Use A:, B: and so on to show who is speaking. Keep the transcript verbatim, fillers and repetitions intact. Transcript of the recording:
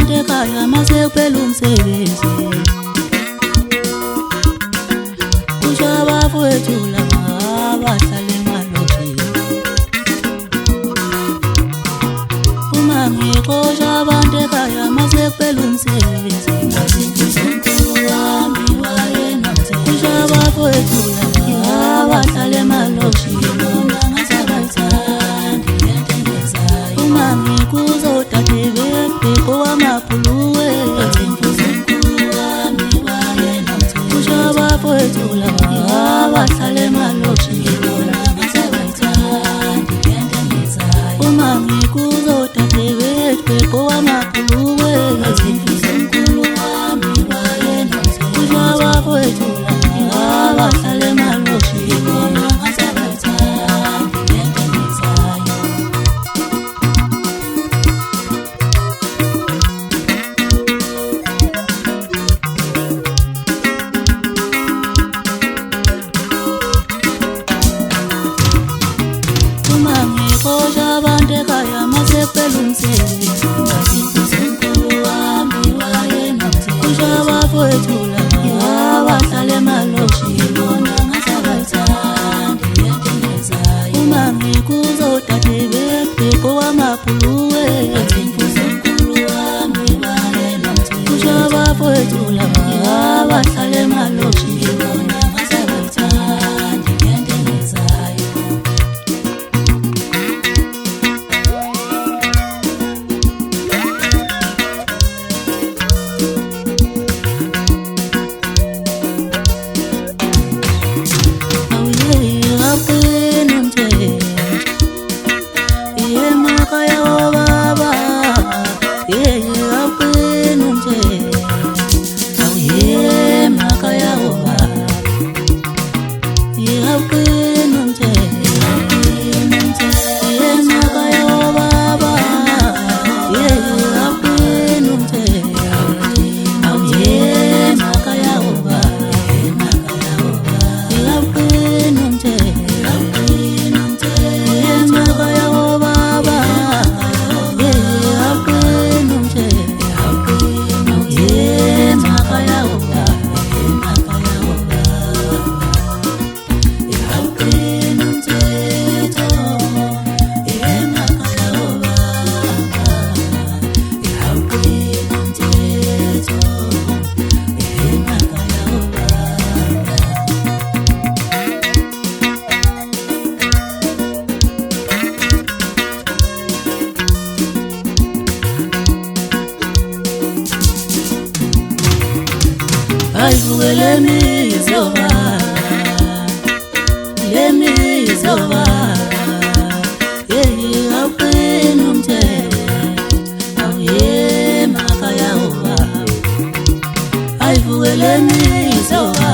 A: abantu ekhaya mase kuphela umsebenzi kusho abafowethu laba abahlala emalokishini. Uma ngixosha abantu ekhaya mase kuphela umsebenzi kusho abafowethu laba abahlala emalokishini. Uma ngikuza udadebe owamabhuluwe kusho abafowethu laba abahlala emalokishini. Uma ngikuza udadebe owamabhuluwe kusho abafowethu laba abahlala emalokishini. Ngixosha abantu ekhaya mase kuphela umsebenzi kusho abafowethu laba abahlala emalokishini. Uma ngikuza udadebe owamabhuluwe kusho abafowethu laba abahlala emalokishini. Ayivuke lemizoba lemizoba yeyi awuqini umthetho awuye emakhaya oba. Ayivuke lemizoba